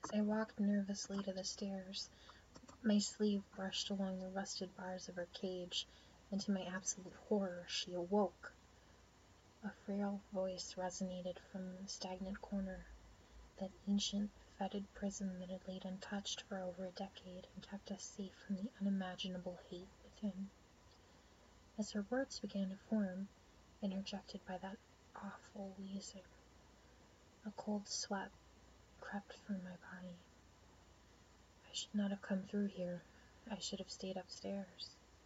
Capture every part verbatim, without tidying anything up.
As I walked nervously to the stairs, my sleeve brushed along the rusted bars of her cage, and to my absolute horror she awoke. A frail voice resonated from the stagnant corner, that ancient, fetid prison that had laid untouched for over a decade and kept us safe from the unimaginable hate within. As her words began to form, interjected by that awful wheezing, a cold sweat crept through my body. I should not have come through here. I should have stayed upstairs.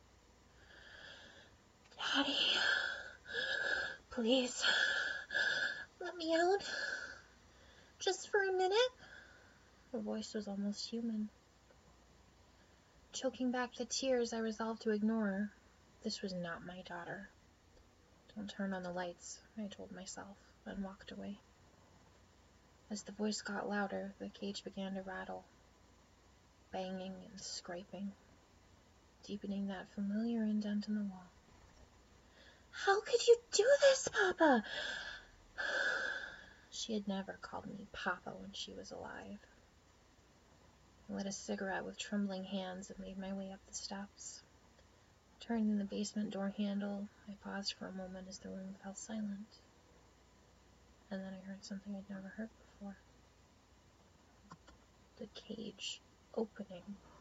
Daddy, please, let me out. Just for a minute. Her voice was almost human. Choking back the tears, I resolved to ignore her. This was not my daughter. Don't turn on the lights, I told myself, and walked away. As the voice got louder, the cage began to rattle, banging and scraping, deepening that familiar indent in the wall. How could you do this, Papa? She had never called me Papa when she was alive. I lit a cigarette with trembling hands and made my way up the steps. Turning the basement door handle, I paused for a moment as the room fell silent. And then I heard something I'd never heard before. The cage opening.